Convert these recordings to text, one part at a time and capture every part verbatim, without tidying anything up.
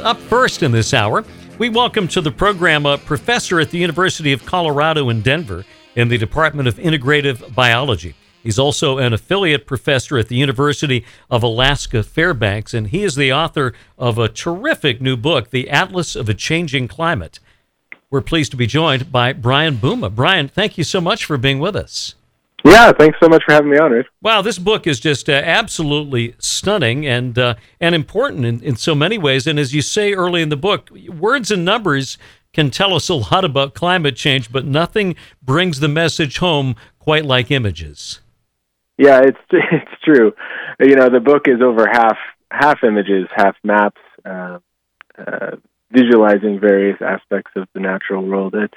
Up first in this hour, we welcome to the program a professor at the University of Colorado in Denver in the Department of Integrative Biology. He's also an affiliate professor at the University of Alaska Fairbanks, and he is the author of a terrific new book, The Atlas of a Changing Climate. We're pleased to be joined by Brian Bouma. Brian, thank you so much for being with us. Yeah, thanks so much for having me on, Rich. Wow, this book is just uh, absolutely stunning and uh, and important in, in so many ways. And as you say early in the book, words and numbers can tell us a lot about climate change, but nothing brings the message home quite like images. Yeah, it's it's true. You know, the book is over half half images, half maps, uh, uh, visualizing various aspects of the natural world. It's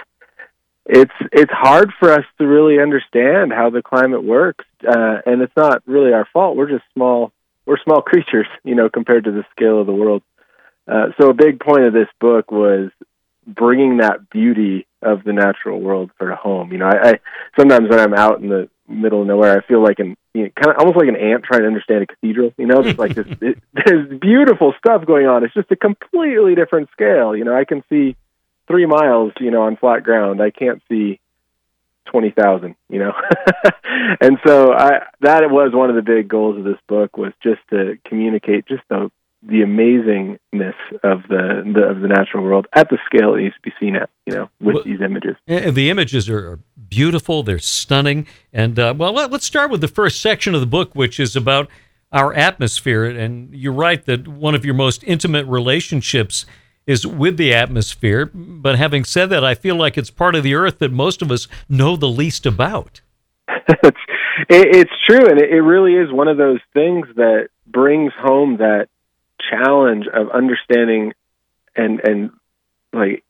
It's it's hard for us to really understand how the climate works, uh, and it's not really our fault. We're just small. We're small creatures, you know, compared to the scale of the world. Uh, so a big point of this book was bringing that beauty of the natural world sort of home. You know, I, I sometimes when I'm out in the middle of nowhere, I feel like an you know, kind of almost like an ant trying to understand a cathedral. You know, it's like this. It, there's beautiful stuff going on. It's just a completely different scale. You know, I can see three miles, you know, on flat ground. I can't see twenty thousand, you know. And so I, that was one of the big goals of this book, was just to communicate just the the amazingness of the, the of the natural world at the scale it needs to be seen at, you know, with well, these images. And the images are beautiful. They're stunning. And, uh, well, let, let's start with the first section of the book, which is about our atmosphere. And you're right that one of your most intimate relationships is with the atmosphere. But having said that, I feel like it's part of the earth that most of us know the least about. it's, it, it's true, and it, it really is one of those things that brings home that challenge of understanding and and like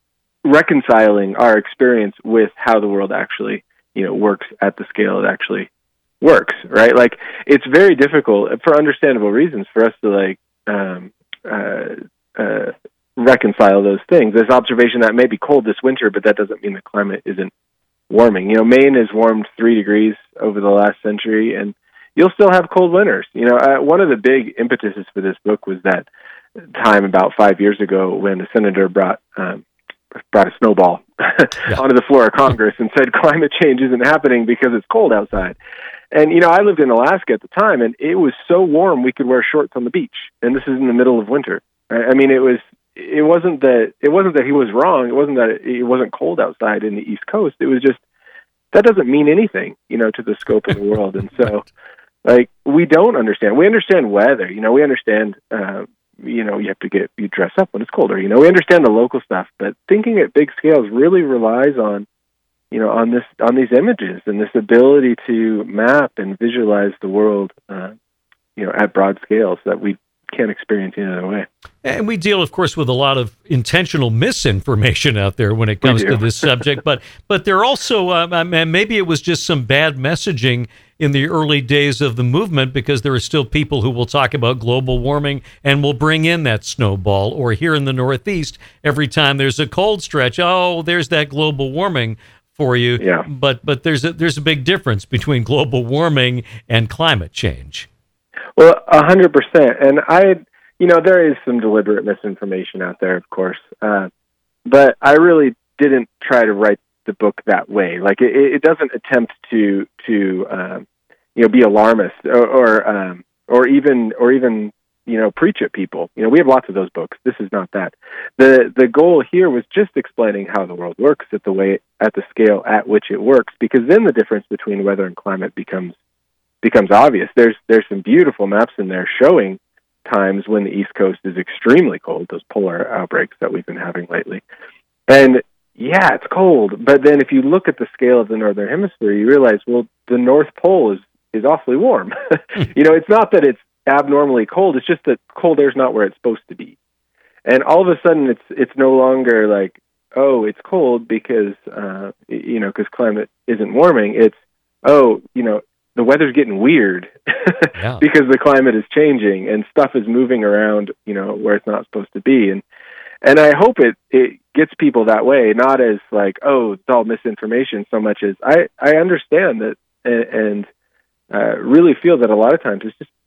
reconciling our experience with how the world actually, you know, works at the scale it actually works, right? Like, it's very difficult, for understandable reasons, for us to like um, uh, uh, reconcile those things. This observation that it may be cold this winter, but that doesn't mean the climate isn't warming. You know, Maine has warmed three degrees over the last century, and you'll still have cold winters. You know, uh, one of the big impetuses for this book was that time about five years ago when the senator brought um, brought a snowball yeah. onto the floor of Congress and said climate change isn't happening because it's cold outside. And, you know, I lived in Alaska at the time, and it was so warm we could wear shorts on the beach. And this is in the middle of winter. Right? I mean, it was it wasn't that it wasn't that he was wrong. It wasn't that it, it wasn't cold outside in the East Coast. It was just that doesn't mean anything, you know, to the scope of the world. And so, like, we don't understand. We understand weather. You know, we understand. Uh, you know, you have to get you dress up when it's colder. You know, we understand the local stuff, but thinking at big scales really relies on, you know, on this on these images and this ability to map and visualize the world, uh, you know, at broad scales that we can't experience any other way. And we deal, of course, with a lot of intentional misinformation out there when it comes to this subject. But but there also, uh, maybe it was just some bad messaging in the early days of the movement, because there are still people who will talk about global warming and will bring in that snowball. Or here in the Northeast, every time there's a cold stretch, oh, there's that global warming for you. Yeah. But but there's a, there's a big difference between global warming and climate change. Well, a hundred percent. And I, you know, there is some deliberate misinformation out there, of course. Uh, but I really didn't try to write the book that way. Like, it, it doesn't attempt to, to, um, you know, be alarmist or, or, um, or even, or even, you know, preach at people. You know, we have lots of those books. This is not that. The, the goal here was just explaining how the world works at the way, at the scale at which it works, because then the difference between weather and climate becomes becomes obvious. There's there's some beautiful maps in there showing times when the East Coast is extremely cold, those polar outbreaks that we've been having lately. And yeah, it's cold, but then if you look at the scale of the Northern Hemisphere, you realize, well, the North Pole is, is awfully warm. You know, it's not that it's abnormally cold, it's just that cold air's not where it's supposed to be. And all of a sudden it's it's no longer like, oh, it's cold because, uh, you know, because climate isn't warming. It's, oh, you know, the weather's getting weird yeah. because the climate is changing and stuff is moving around, you know, where it's not supposed to be. And and I hope it, it gets people that way, not as like, oh, it's all misinformation, so much as I, I understand that and, and uh, really feel that a lot of times it's just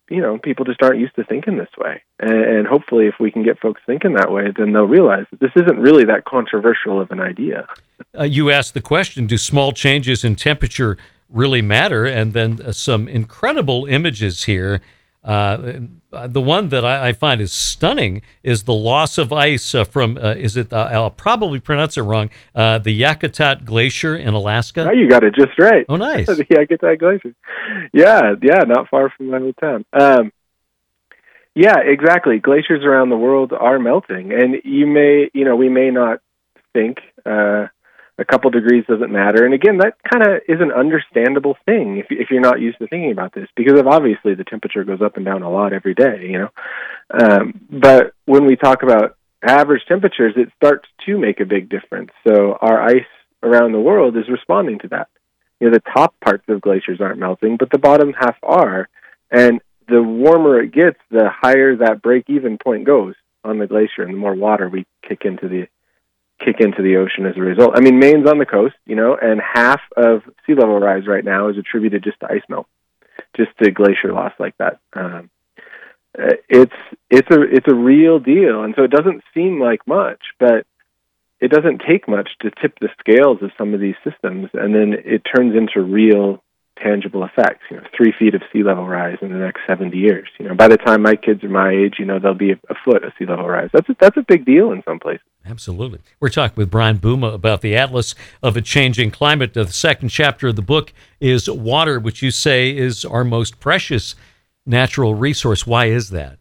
you know, people just aren't used to thinking this way. And, and hopefully if we can get folks thinking that way, then they'll realize that this isn't really that controversial of an idea. Uh, you asked the question, do small changes in temperature really matter? And then uh, some incredible images here. Uh, the one that I, I find is stunning is the loss of ice uh, from, uh, is it, uh, I'll probably pronounce it wrong, uh, the Yakutat Glacier in Alaska? Oh, you got it just right. Oh, nice. The Yakutat Glacier. Yeah, yeah, not far from my hometown. Um, yeah, exactly. Glaciers around the world are melting. And you may, you know, we may not think uh, a couple degrees doesn't matter. And again, that kind of is an understandable thing if if you're not used to thinking about this, because of obviously the temperature goes up and down a lot every day, you know. Um, but when we talk about average temperatures, it starts to make a big difference. So our ice around the world is responding to that. You know, the top parts of glaciers aren't melting, but the bottom half are. And the warmer it gets, the higher that break-even point goes on the glacier, and the more water we kick into the kick into the ocean as a result. I mean, Maine's on the coast, you know, and half of sea level rise right now is attributed just to ice melt, just to glacier loss like that. Um, it's it's a it's a real deal, and so it doesn't seem like much, but it doesn't take much to tip the scales of some of these systems, and then it turns into real tangible effects. You know, three feet of sea level rise in the next seventy years. You know, by the time my kids are my age, you know, there'll be a, a foot of sea level rise. That's a, that's a big deal in some places. Absolutely. We're talking with Brian Bouma about the Atlas of a Changing Climate. The second chapter of the book is water, which you say is our most precious natural resource. Why is that?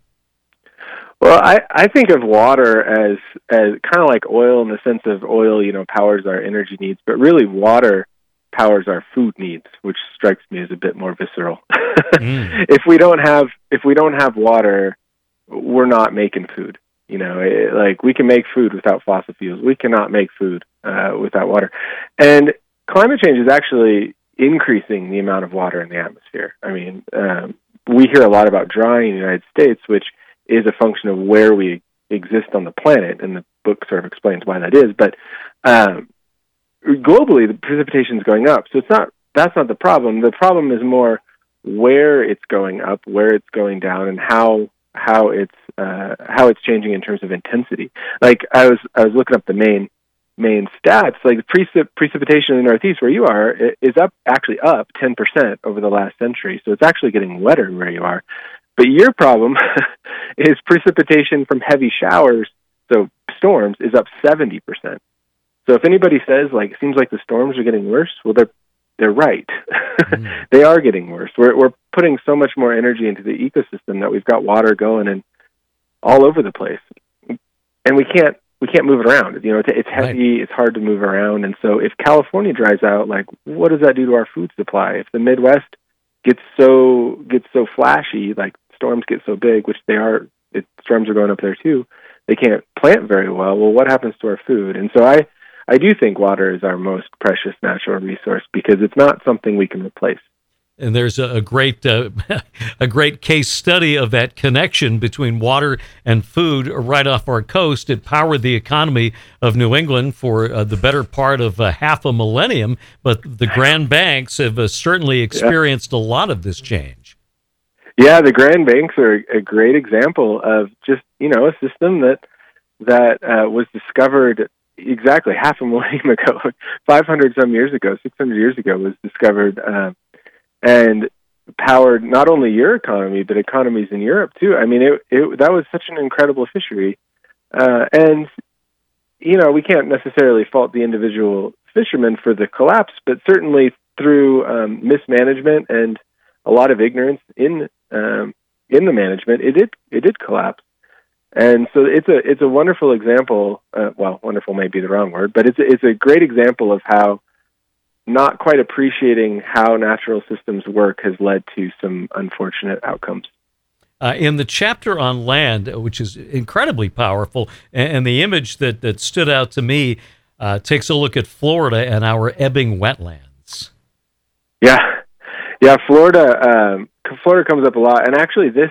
Well, I, I think of water as as kind of like oil, in the sense of oil, you know, powers our energy needs, but really water powers our food needs, which strikes me as a bit more visceral. mm. If we don't have if we don't have water, we're not making food. You know, it, like we can make food without fossil fuels. We cannot make food uh, without water. And climate change is actually increasing the amount of water in the atmosphere. I mean, um, we hear a lot about drying in the United States, which is a function of where we exist on the planet, and the book sort of explains why that is. But um, globally, the precipitation is going up, so it's not that's not the problem. The problem is more where it's going up, where it's going down, and how how it's uh, how it's changing in terms of intensity. Like I was I was looking up the main main stats. Like precip- precipitation in the Northeast, where you are, is up actually up ten percent over the last century. So it's actually getting wetter where you are. But your problem is precipitation from heavy showers, so storms, is up seventy percent. So if anybody says, like, it seems like the storms are getting worse, well, they're they're right. Mm. They are getting worse. We're we're putting so much more energy into the ecosystem that we've got water going and all over the place, and we can't we can't move it around. You know, it's, it's heavy, right. It's hard to move around, and so if California dries out, like, what does that do to our food supply? If the Midwest gets so gets so flashy, like storms get so big, which they are, it, storms are going up there too. They can't plant very well. Well, what happens to our food? And so I. I do think water is our most precious natural resource because it's not something we can replace. And there's a, a great uh, a great case study of that connection between water and food right off our coast. It powered the economy of New England for uh, the better part of uh, half a millennium, but the Grand Banks have uh, certainly experienced yeah. a lot of this change. Yeah, the Grand Banks are a great example of just, you know, a system that, that uh, was discovered exactly half a millennium ago, five hundred some years ago, six hundred years ago, was discovered uh, and powered not only your economy, but economies in Europe too. I mean, it, it that was such an incredible fishery. Uh, and, you know, we can't necessarily fault the individual fishermen for the collapse, but certainly through um, mismanagement and a lot of ignorance in um, in the management, it did it did collapse. And so it's a it's a wonderful example. Uh, well, wonderful may be the wrong word, but it's a, it's a great example of how not quite appreciating how natural systems work has led to some unfortunate outcomes. Uh, in the chapter on land, which is incredibly powerful, and, and the image that, that stood out to me uh, takes a look at Florida and our ebbing wetlands. Yeah, yeah, Florida. Um, Florida comes up a lot, and actually, this.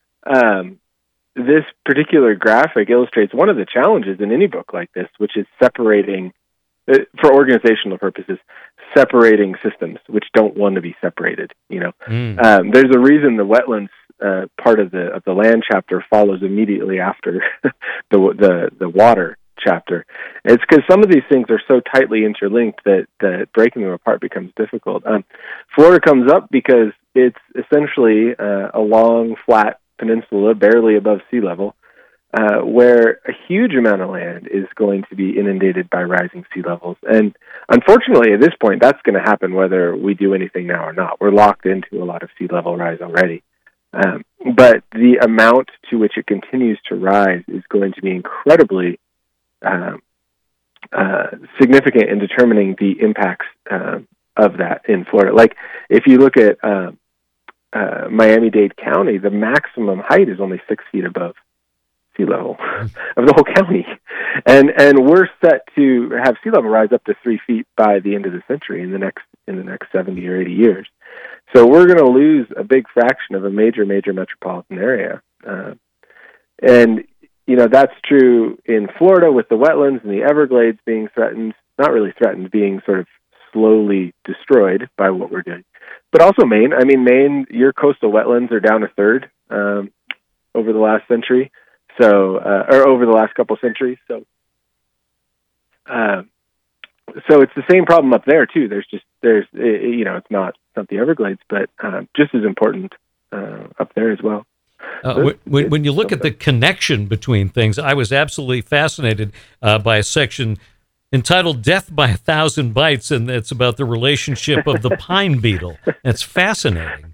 Um, This particular graphic illustrates one of the challenges in any book like this, which is separating, uh, for organizational purposes, separating systems which don't want to be separated. You know, mm. um, there's a reason the wetlands uh, part of the of the land chapter follows immediately after the the the water chapter. It's because some of these things are so tightly interlinked that that breaking them apart becomes difficult. Um, Florida comes up because it's essentially uh, a long, flat peninsula, barely above sea level, uh, where a huge amount of land is going to be inundated by rising sea levels. And unfortunately, at this point, that's going to happen whether we do anything now or not. We're locked into a lot of sea level rise already. Um, but the amount to which it continues to rise is going to be incredibly uh, uh, significant in determining the impacts uh, of that in Florida. Like, if you look at uh, uh, Miami-Dade County, the maximum height is only six feet above sea level of the whole county. And and we're set to have sea level rise up to three feet by the end of the century in the next in the next seventy or eighty years. So we're going to lose a big fraction of a major, major metropolitan area. Uh, and, you know, that's true in Florida with the wetlands and the Everglades being threatened, not really threatened, being sort of slowly destroyed by what we're doing. But also Maine. I mean, Maine, your coastal wetlands are down a third um, over the last century. So, uh, or over the last couple centuries. So, uh, so it's the same problem up there too. There's just, there's, you know, it's not, it's not the Everglades, but uh, just as important uh, up there as well. Uh, so when, when you look something. at the connection between things, I was absolutely fascinated uh, by a section entitled "Death by a Thousand Bites," and it's about the relationship of the pine beetle. It's fascinating.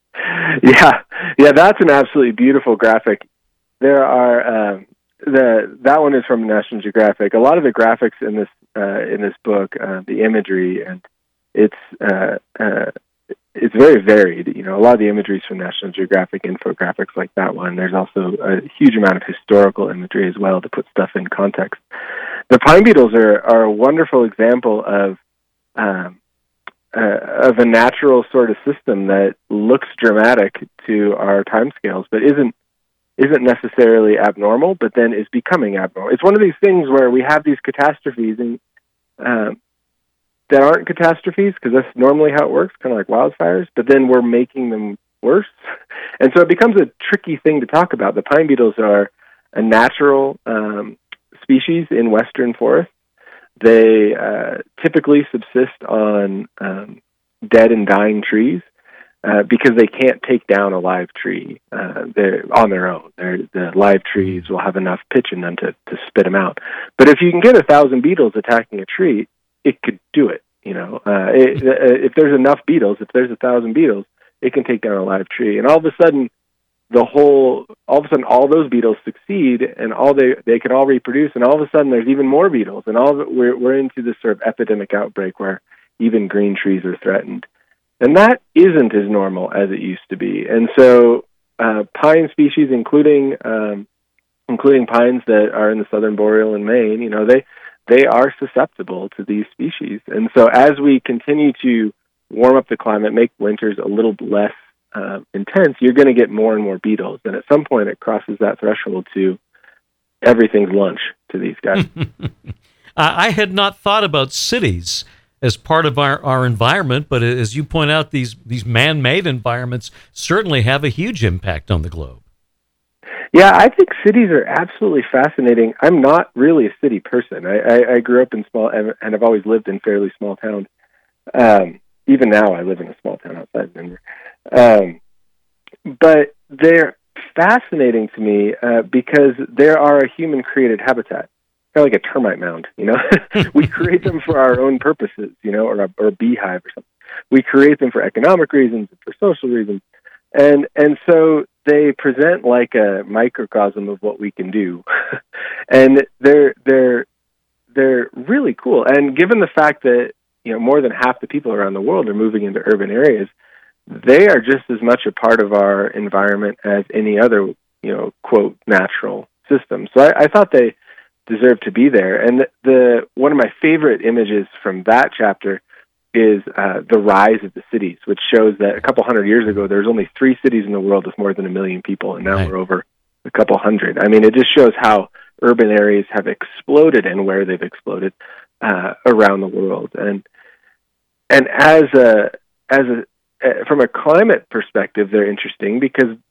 Yeah, yeah, that's an absolutely beautiful graphic. There are uh, the that one is from National Geographic. A lot of the graphics in this uh, in this book, uh, the imagery, and it's uh, uh, it's very varied. You know, a lot of the imagery is from National Geographic infographics like that one. There's also a huge amount of historical imagery as well to put stuff in context. The pine beetles are are a wonderful example of um, uh, of a natural sort of system that looks dramatic to our timescales, but isn't. isn't necessarily abnormal, but then is becoming abnormal. It's one of these things where we have these catastrophes and um, that aren't catastrophes because that's normally how it works, kind of like wildfires, but then we're making them worse. And so it becomes a tricky thing to talk about. The pine beetles are a natural um, species in western forests. They uh, typically subsist on um, dead and dying trees. Uh, because they can't take down a live tree uh, they're on their own. They're, the live trees will have enough pitch in them to, to spit them out. But if you can get a thousand beetles attacking a tree, it could do it. You know, uh, it, if there's enough beetles, if there's a thousand beetles, it can take down a live tree. And all of a sudden, the whole, all of a sudden, all those beetles succeed, and all they they can all reproduce. And all of a sudden, there's even more beetles, and all of it, we're we're into this sort of epidemic outbreak where even green trees are threatened. And that isn't as normal as it used to be. And so uh, pine species, including um, including pines that are in the southern boreal in Maine, you know, they they are susceptible to these species. And so as we continue to warm up the climate, make winters a little less uh, intense, you're going to get more and more beetles. And at some point it crosses that threshold to everything's lunch to these guys. I had not thought about cities as part of our, our environment, but as you point out, these these man-made environments certainly have a huge impact on the globe. Yeah, I think cities are absolutely fascinating. I'm not really a city person. I, I, I grew up in small, and I've always lived in fairly small towns. Um, even now, I live in a small town outside Denver. Um, but they're fascinating to me uh, because they are a human-created habitat. Kind of like a termite mound, you know. We create them for our own purposes, you know, or a, or a beehive or something. We create them for economic reasons, for social reasons, and and so they present like a microcosm of what we can do, and they're they're they're really cool. And given the fact that you know more than half the people around the world are moving into urban areas, they are just as much a part of our environment as any other, you know, quote natural system. So I, I thought they deserve to be there. And the, the one of my favorite images from that chapter is uh, the rise of the cities, which shows that a couple hundred years ago, there was only three cities in the world with more than a million people, and now right. we're over a couple hundred. I mean, it just shows how urban areas have exploded and where they've exploded uh, around the world. And and as a as a uh, from a climate perspective, they're interesting because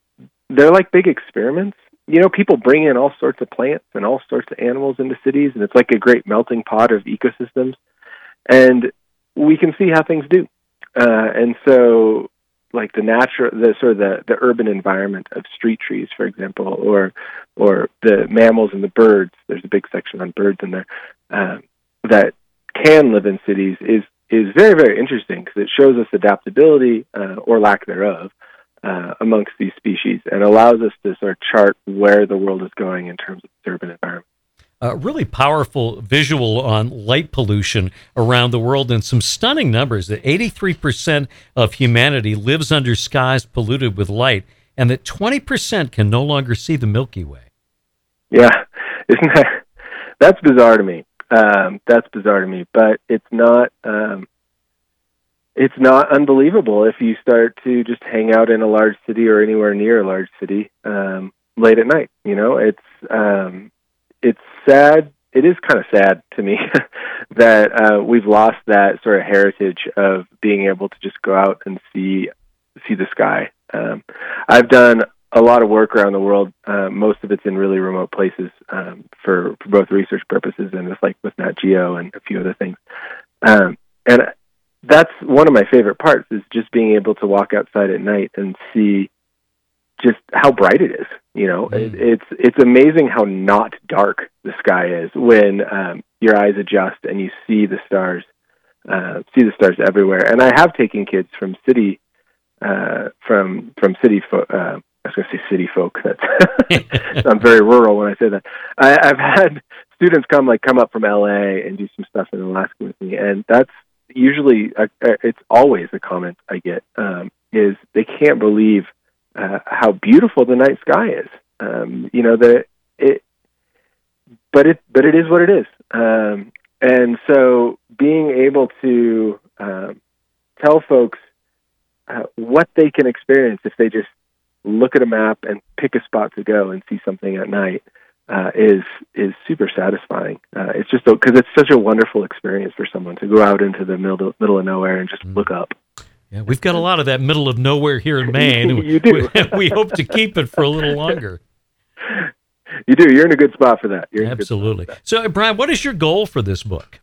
they're like big experiments. You know, people bring in all sorts of plants and all sorts of animals into cities, and it's like a great melting pot of ecosystems. And we can see how things do. Uh, and so, like the natural, the sort of the, the urban environment of street trees, for example, or or the mammals and the birds. There's a big section on birds in there uh, that can live in cities is is very, very interesting because it shows us adaptability uh, or lack thereof uh, amongst these species and allows us to sort of chart where the world is going in terms of its urban environment. A uh, really powerful visual on light pollution around the world, and some stunning numbers that eighty-three percent of humanity lives under skies polluted with light, and that twenty percent can no longer see the Milky Way. Yeah, isn't that, that's bizarre to me. Um, that's bizarre to me, but it's not, um, it's not unbelievable if you start to just hang out in a large city or anywhere near a large city um, late at night. You know, it's, um, it's sad. It is kind of sad to me that uh, we've lost that sort of heritage of being able to just go out and see see the sky. Um, I've done a lot of work around the world. Uh, most of it's in really remote places um, for, for both research purposes and just like with Nat Geo and a few other things. Um, and that's one of my favorite parts is just being able to walk outside at night and see just how bright it is. You know, mm. it, it's it's amazing how not dark the sky is when um, your eyes adjust and you see the stars, uh, see the stars everywhere. And I have taken kids from city, uh, from from city. Fo- uh, I was going to say city folk. That sounds very rural when I say that. I, I've had students come like come up from L A and do some stuff in Alaska with me, and that's usually a, it's always a comment I get um, is they can't believe Uh, how beautiful the night sky is. Um, you know, the it, but it, but it is what it is. Um, and so being able to um, tell folks uh, what they can experience if they just look at a map and pick a spot to go and see something at night uh, is is super satisfying. Uh, it's just because it's such a wonderful experience for someone to go out into the middle middle of nowhere and just mm. look up. Yeah, we've got a lot of that middle of nowhere here in Maine. You do. We, we hope to keep it for a little longer. You do. You're in a good spot for that. You're Absolutely. For that. So, Brian, what is your goal for this book?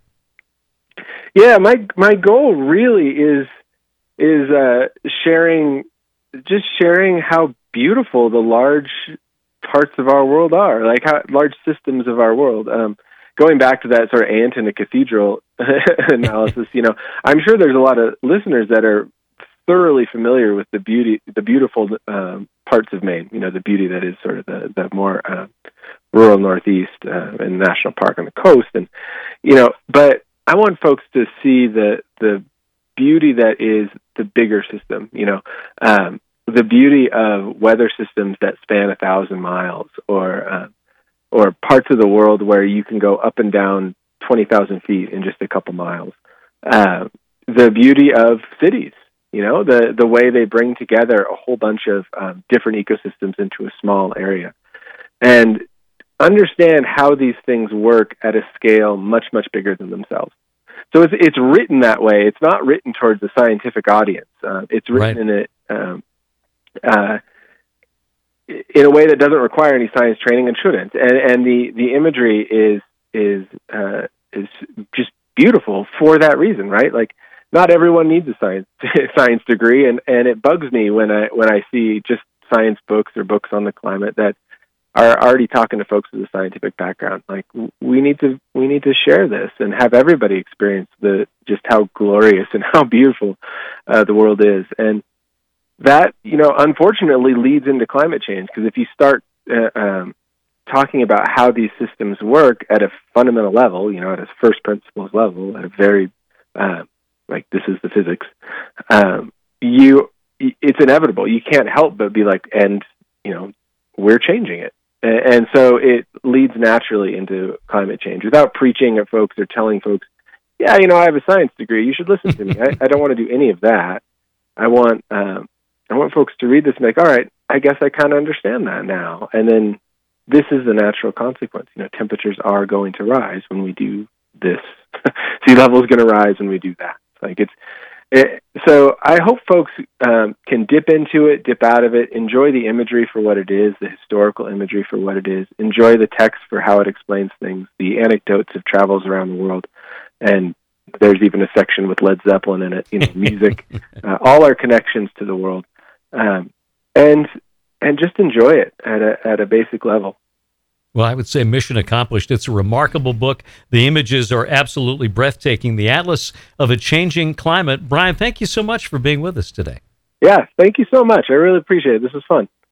Yeah, my my goal really is is uh, sharing, just sharing how beautiful the large parts of our world are, like how large systems of our world. Um, going back to that sort of ant in a cathedral analysis, you know, I'm sure there's a lot of listeners that are thoroughly familiar with the beauty, the beautiful um, parts of Maine. You know, the beauty that is sort of the, the more uh, rural Northeast uh, and national park on the coast, and you know, but I want folks to see the the beauty that is the bigger system. You know, um, the beauty of weather systems that span a thousand miles, or uh, or parts of the world where you can go up and down twenty thousand feet in just a couple miles. Uh, the beauty of cities, you know, the, the way they bring together a whole bunch of um, different ecosystems into a small area. And understand how these things work at a scale much, much bigger than themselves. So it's, it's written that way. It's not written towards a scientific audience. Uh, it's written right. in a... Um, uh, in a way that doesn't require any science training and shouldn't. And, and the, the imagery is, is, uh, is just beautiful for that reason, right? Like not everyone needs a science, science degree. And, and it bugs me when I, when I see just science books or books on the climate that are already talking to folks with a scientific background. Like we need to, we need to share this and have everybody experience the, just how glorious and how beautiful uh, the world is. And, that, you know, unfortunately leads into climate change, because if you start uh, um, talking about how these systems work at a fundamental level, you know, at a first principles level, at a very, uh, like this is the physics, um, you, it's inevitable. You can't help but be like, and, you know, we're changing it. And, and so it leads naturally into climate change without preaching at folks or telling folks, yeah, you know, I have a science degree, you should listen to me. I, I don't want to do any of that. I want, um, I want folks to read this and be like, all right, I guess I kind of understand that now. And then this is the natural consequence. You know, temperatures are going to rise when we do this. Sea level is going to rise when we do that. Like it's, It, so I hope folks um, can dip into it, dip out of it, enjoy the imagery for what it is, the historical imagery for what it is, enjoy the text for how it explains things, the anecdotes of travels around the world, and there's even a section with Led Zeppelin in it, you know, music, uh, all our connections to the world, um, and and just enjoy it at a at a basic level. Well, I would say mission accomplished. It's a remarkable book. The images are absolutely breathtaking. The Atlas of a Changing Climate. Brian, thank you so much for being with us today. Yeah, thank you so much. I really appreciate it. This was fun.